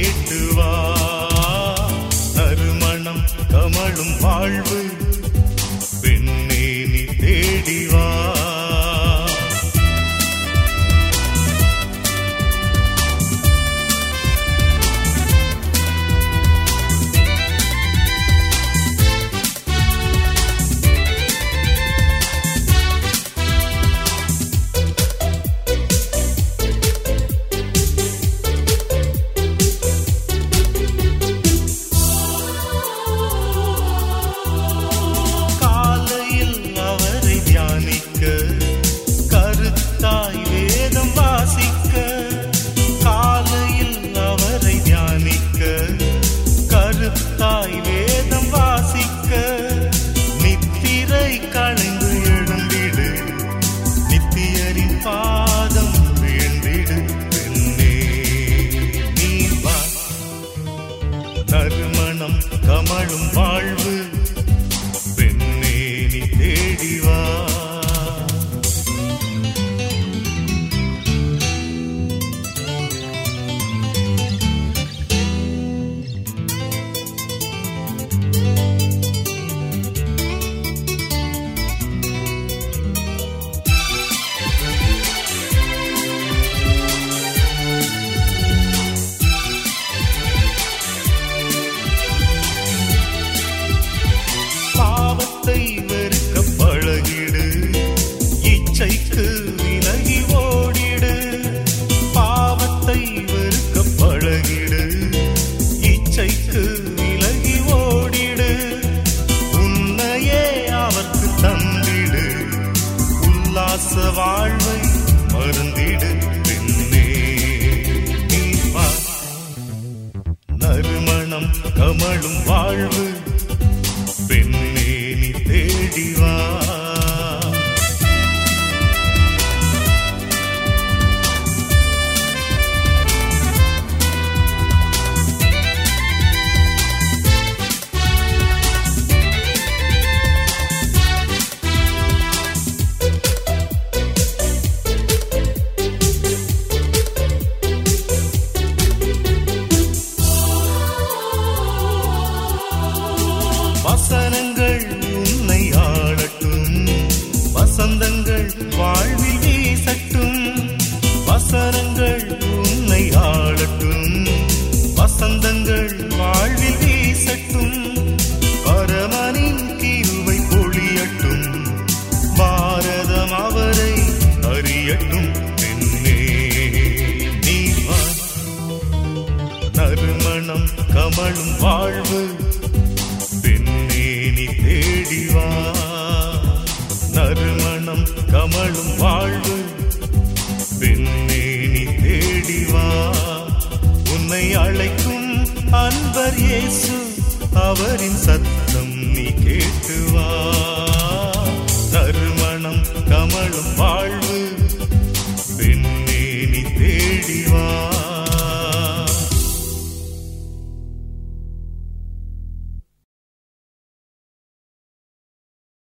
கேட்டு வா. நறுமணம் கமழும் வாழ்வு பெண்ணே நீ தேடி வா. நறுமணம் கமழும் வாழ்வு பெண்ணே நீ தேடி வா. இச்சைக்கு விலகி ஓடிடு, பாவத்தை வெறுக்க பழகிடு. இச்சைக்கு விலகி ஓடிடு, உன்னையே அவர்க்கு தந்திடு. உல்லாச வாழ்வை மருந்திடு பெண்ணே நீ வா. நறுமணம் கமழும் வாழ்வு பெண்ணே நீ தேடி வா. வசனங்கள் உன்னை ஆளட்டும், வசந்தங்கள் வாழ்வில் வீசட்டும். வசனங்கள் உன்னை ஆளட்டும், வசந்தங்கள் வாழ்வில் வீசட்டும். பரமனின் கிருபை பொழியட்டும், பாரதம் அவரை அறியட்டும் பெண்ணே நீ வா. நறுமணம் கமழும் வாழ்வு பெண்ணே நீ தேடி வா. நறுமணம் கமழும் வாழ்வு பெண்ணே நீ தேடி வா. உன்னை அழைக்கும் அன்பர் இயேசு, அவரின் சத்தம்